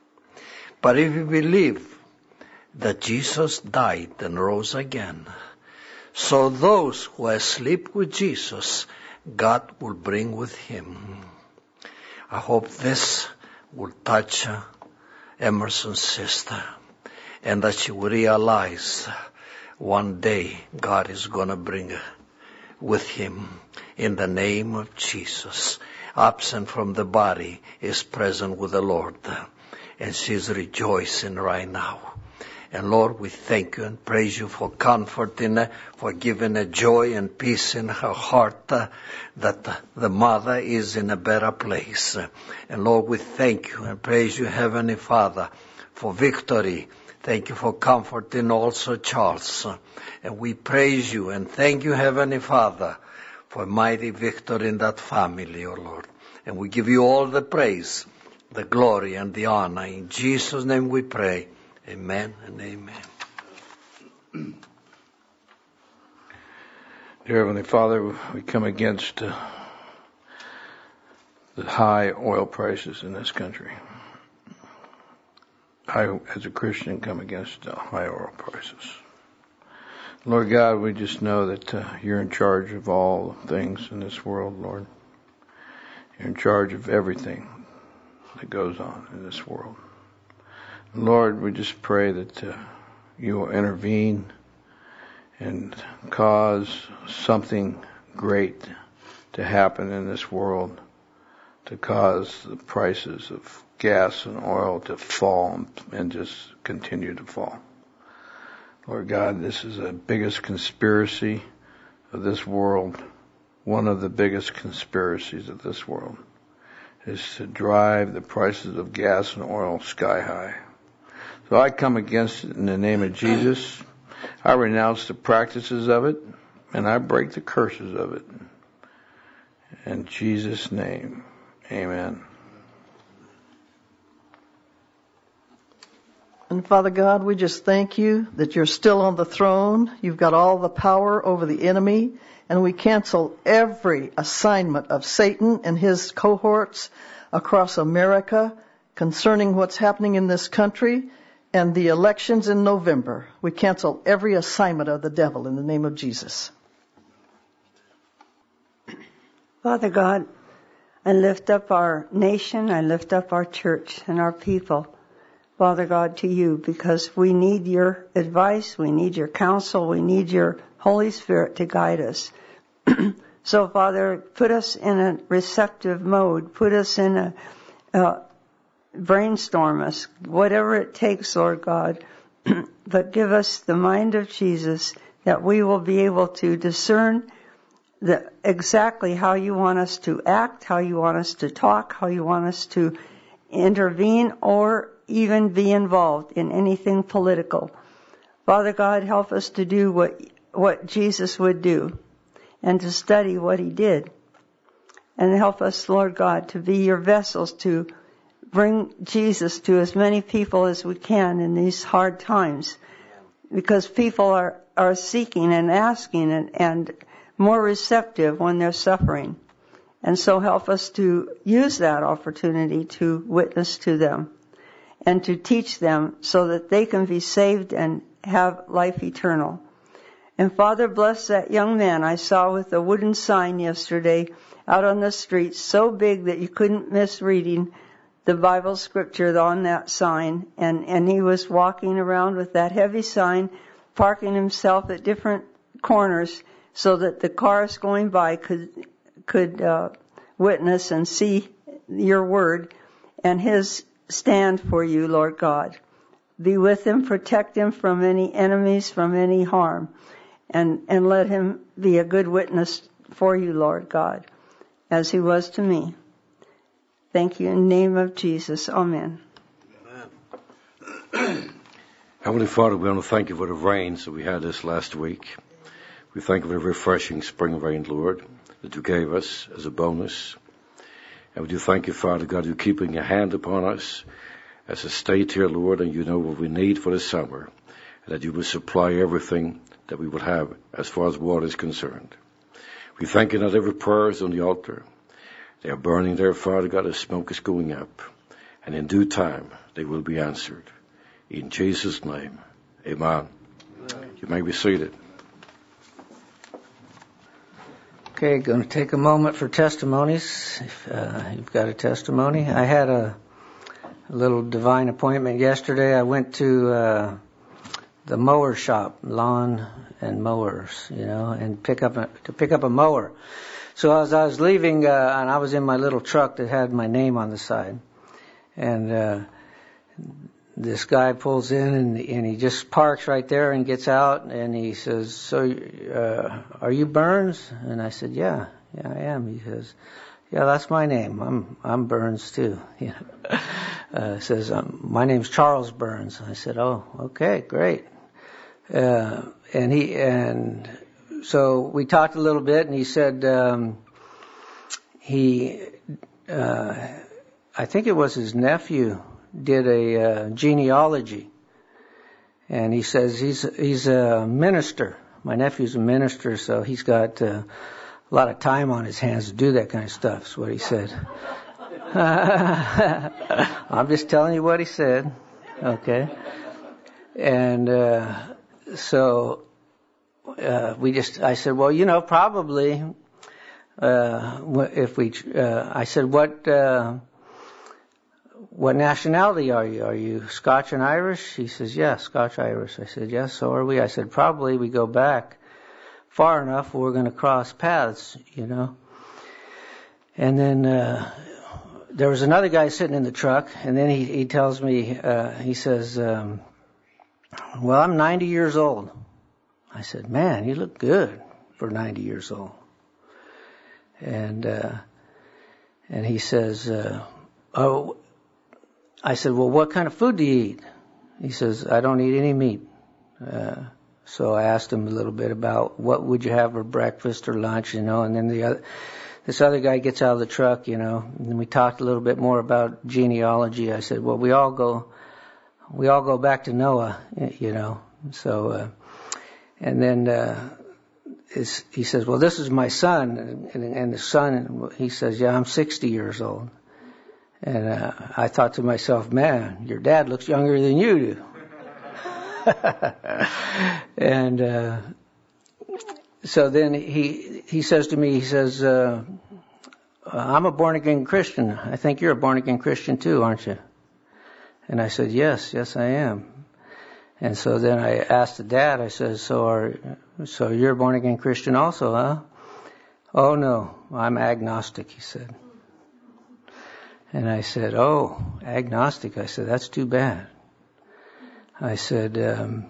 But if you believe that Jesus died and rose again, So those who are asleep with Jesus, God will bring with him. I hope this will touch Emerson's sister, and that she will realize one day God is going to bring her with him in the name of Jesus. Absent from the body is present with the Lord, and she's rejoicing right now. And Lord, we thank you and praise you for comforting her, for giving her joy and peace in her heart, uh, that uh, the mother is in a better place. And Lord, we thank you and praise you, Heavenly Father, for victory. Thank you for comforting also Charles. And we praise you and thank you, Heavenly Father, for mighty victory in that family, O Lord. And we give you all the praise, the glory, and the honor. In Jesus' name we pray. Amen and amen. Dear Heavenly Father, we come against uh, the high oil prices in this country. I, as a Christian, come against uh, high oil prices. Lord God, we just know that uh, you're in charge of all things in this world, Lord. You're in charge of everything that goes on in this world. Lord, we just pray that uh, you will intervene and cause something great to happen in this world, to cause the prices of gas and oil to fall and just continue to fall. Lord God, this is the biggest conspiracy of this world. One of the biggest conspiracies of this world is to drive the prices of gas and oil sky high. So I come against it in the name of Jesus. I renounce the practices of it, and I break the curses of it. In Jesus' name, amen. And Father God, we just thank you that you're still on the throne. You've got all the power over the enemy. And we cancel every assignment of Satan and his cohorts across America concerning what's happening in this country and the elections in November. We cancel every assignment of the devil in the name of Jesus. Father God, I lift up our nation, I lift up our church and our people, Father God, to you, because we need your advice, we need your counsel, we need your Holy Spirit to guide us. So, Father, put us in a receptive mode, put us in a, uh, brainstorm us, whatever it takes, Lord God, but give us the mind of Jesus, that we will be able to discern the, exactly how you want us to act, how you want us to talk, how you want us to intervene, or even be involved in anything political. Father God, help us to do what what Jesus would do, and to study what he did. And help us, Lord God, to be your vessels to bring Jesus to as many people as we can in these hard times. Because people are, are seeking and asking and, and more receptive when they're suffering. And so help us to use that opportunity to witness to them and to teach them so that they can be saved and have life eternal. And Father, bless that young man I saw with a wooden sign yesterday out on the street, so big that you couldn't miss reading the Bible scripture on that sign. And, and he was walking around with that heavy sign, parking himself at different corners so that the cars going by could could uh, witness and see your word and his stand for you, Lord God. Be with him, protect him from any enemies, from any harm, and, and let him be a good witness for you, Lord God, as he was to me. Thank you in the name of Jesus. Amen. Amen. Heavenly Father, we want to thank you for the rains that we had this last week. We thank you for the refreshing spring rain, Lord, that you gave us as a bonus. And we do thank you, Father God, you're keeping your hand upon us as a state here, Lord, and you know what we need for the summer, and that you will supply everything that we will have as far as water is concerned. We thank you that every prayer is on the altar. They are burning there, Father God, as smoke is going up. And in due time, they will be answered. In Jesus' name, amen. Amen. You may be seated. Okay, going to take a moment for testimonies. If uh, you've got a testimony. I had a, a little divine appointment yesterday. I went to uh, the mower shop, lawn and mowers, you know, and pick up a, to pick up a mower. So as I was leaving, uh, and I was in my little truck that had my name on the side, and uh, this guy pulls in and, and he just parks right there and gets out and he says, so, uh, are you Burns? And I said, yeah, yeah, I am. He says, yeah, that's my name. I'm, I'm Burns too. You know, uh, says, um, my name's Charles Burns. I said, oh, okay, great. Uh, and he, and so we talked a little bit and he said, um, he, uh, I think it was his nephew did a uh, genealogy, and he says he's he's a minister. My nephew's a minister, so he's got uh, a lot of time on his hands to do that kind of stuff. Is what he said. I'm just telling you what he said, okay? And uh, so uh, we just, I said, well, you know, probably uh, if we, uh, I said, what. Uh, What nationality are you? Are you Scotch and Irish? He says, yeah, Scotch Irish. I said, yes, so are we. I said, probably we go back far enough where we're going to cross paths, you know. And then uh, there was another guy sitting in the truck, and then he, he tells me, uh, he says, um, well, I'm ninety years old. I said, man, you look good for ninety years old. And uh, and he says, uh, oh, I said, well, what kind of food do you eat? He says, I don't eat any meat. Uh, so I asked him a little bit about what would you have for breakfast or lunch, you know, and then the other, this other guy gets out of the truck, you know, and we talked a little bit more about genealogy. I said, well, we all go, we all go back to Noah, you know, so, uh, and then, uh, is, he says, well, this is my son, and, and the son, he says, yeah, I'm sixty years old. And uh, I thought to myself, man, your dad looks younger than you do. And uh, so then he he says to me, he says, uh, I'm a born-again Christian. I think you're a born-again Christian too, aren't you? And I said, yes, yes I am. And so then I asked the dad, I said, so are so you're a born-again Christian also, huh? Oh, no, I'm agnostic, he said. And I said, oh, agnostic. I said, that's too bad. I said, um,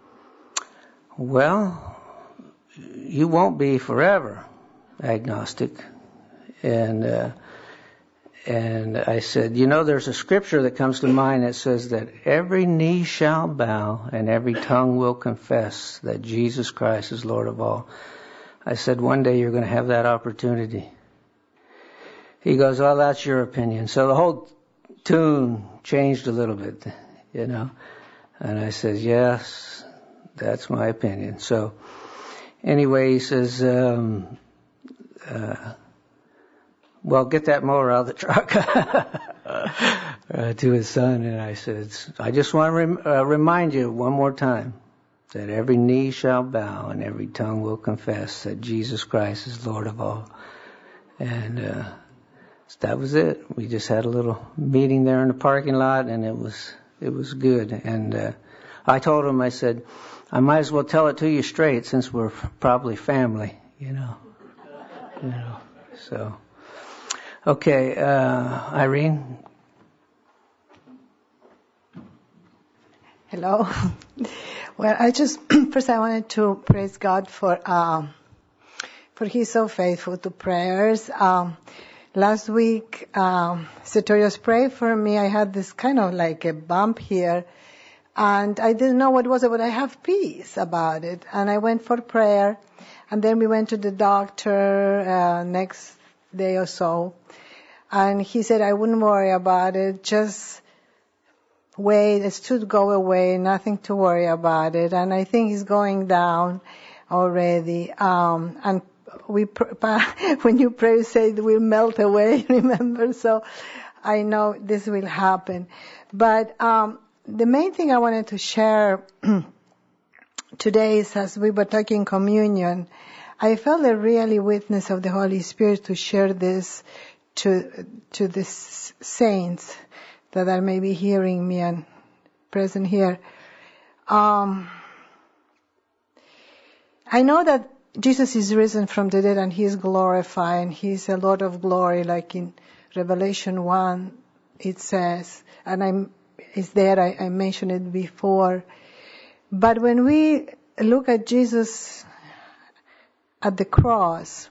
well, you won't be forever agnostic. And uh, and I said, you know, there's a scripture that comes to mind that says that every knee shall bow and every tongue will confess that Jesus Christ is Lord of all. I said, one day you're going to have that opportunity. He goes, well, that's your opinion. So the whole tune changed a little bit, you know. And I said, yes, that's my opinion. So anyway, he says, um, uh, well, get that mower out of the truck uh, to his son. And I said, I just want to rem- uh, remind you one more time that every knee shall bow and every tongue will confess that Jesus Christ is Lord of all. And uh So that was it. We just had a little meeting there in the parking lot, and it was it was good. And uh, I told him, I said, I might as well tell it to you straight since we're probably family, you know. You know. So, okay, uh, Irene. Hello. Well, I just first I wanted to praise God for um, for He's so faithful to prayers. Um, Last week, um, Sartorius prayed for me. I had this kind of like a bump here, and I didn't know what it was, but I have peace about it. And I went for prayer, and then we went to the doctor uh, next day or so, and he said I wouldn't worry about it, just wait, it should go away, nothing to worry about it. And I think it's going down already. Um, and we when you pray, you say it will melt away, remember? So I know this will happen. But um, the main thing I wanted to share today is, as we were taking communion, I felt a really witness of the Holy Spirit to share this to to the saints that are maybe hearing me and present here. Um, I know that Jesus is risen from the dead and He is glorified and He is a Lord of glory, like in Revelation one it says, and I'm it's there. I, I mentioned it before. But when we look at Jesus at the cross,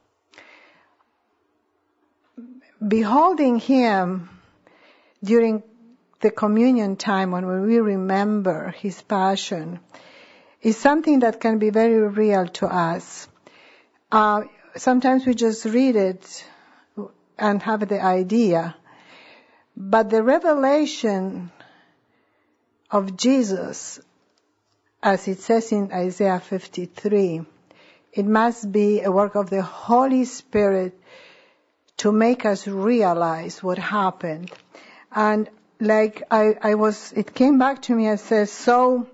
beholding Him during the communion time when we remember His passion is something that can be very real to us. Uh, sometimes we just read it and have the idea, but the revelation of Jesus, as it says in Isaiah fifty-three, it must be a work of the Holy Spirit to make us realize what happened. And like I, I was, it came back to me and says, so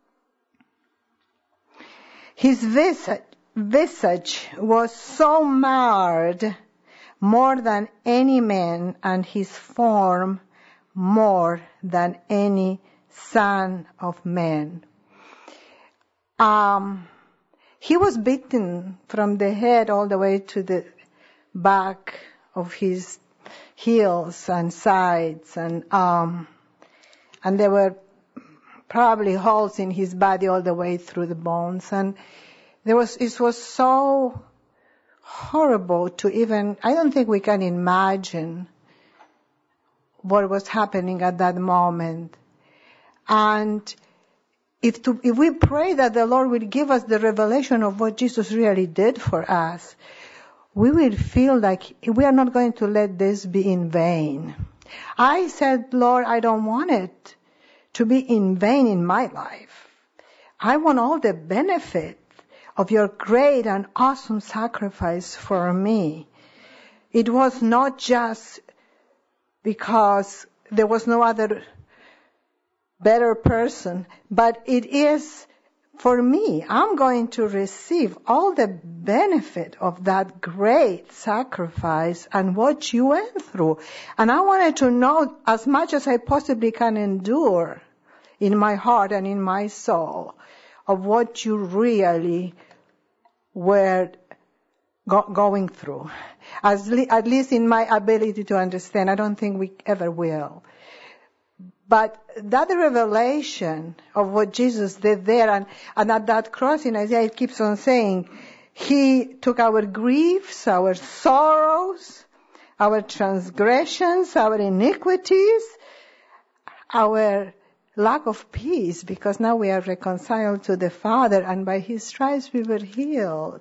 His visage, visage was so marred more than any man, and His form more than any son of man. Um, he was beaten from the head all the way to the back of His heels and sides, and um, and there were probably holes in His body all the way through the bones, and there was it was so horrible to even, I don't think we can imagine what was happening at that moment. And if to, if we pray that the Lord will give us the revelation of what Jesus really did for us, we will feel like we are not going to let this be in vain. I said, Lord, I don't want it to be in vain in my life. I want all the benefit of your great and awesome sacrifice for me. It was not just because there was no other better person, but it is for me. I'm going to receive all the benefit of that great sacrifice and what you went through. And I wanted to know as much as I possibly can endure in my heart and in my soul of what you really were go- going through. As le- at least in my ability to understand. I don't think we ever will. But that revelation of what Jesus did there, and, and at that cross in Isaiah, it keeps on saying, He took our griefs, our sorrows, our transgressions, our iniquities, our lack of peace, because now we are reconciled to the Father, and by His stripes we were healed.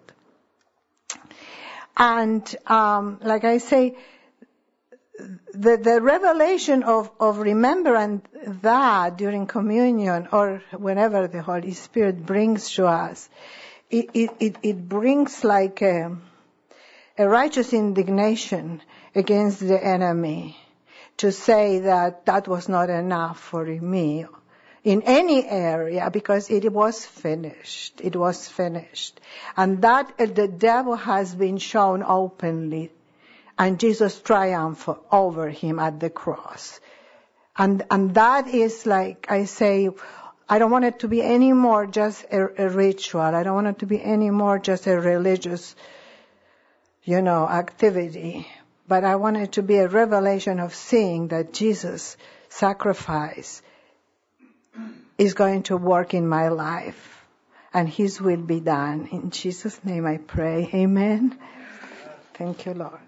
And um, like I say, the, the revelation of, of remembering that during communion or whenever the Holy Spirit brings to us, it, it, it, it brings like a, a righteous indignation against the enemy, to say that that was not enough for me in any area, because it was finished. It was finished. And that uh, the devil has been shown openly, and Jesus triumphed over him at the cross. And and that is, like I say, I don't want it to be any more just a, a ritual. I don't want it to be any more just a religious, you know, activity. But I want it to be a revelation of seeing that Jesus' sacrifice is going to work in my life, and His will be done. In Jesus' name I pray. Amen. Thank you, Lord.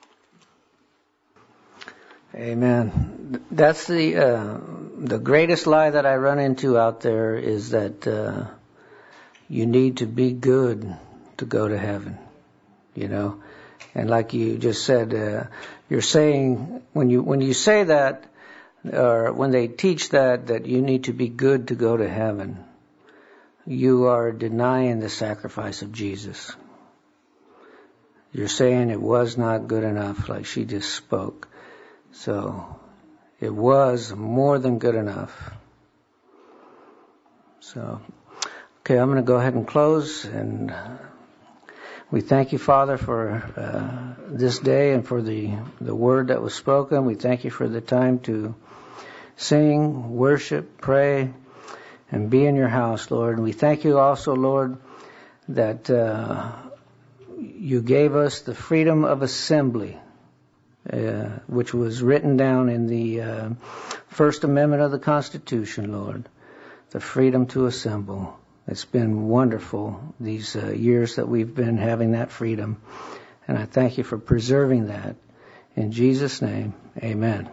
Amen. That's the uh, the greatest lie that I run into out there, is that uh, you need to be good to go to heaven, you know. And like you just said, uh, you're saying, when you when you say that, or when they teach that, that you need to be good to go to heaven, you are denying the sacrifice of Jesus. You're saying it was not good enough, like she just spoke. So it was more than good enough. So, okay, I'm going to go ahead and close, and We thank you, Father, for uh, this day and for the, the word that was spoken. We thank you for the time to sing, worship, pray, and be in your house, Lord. And we thank you also, Lord, that uh, you gave us the freedom of assembly, uh, which was written down in the uh, First Amendment of the Constitution, Lord, the freedom to assemble. It's been wonderful these uh, years that we've been having that freedom. And I thank you for preserving that. In Jesus' name, amen.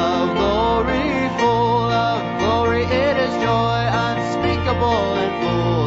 Full and full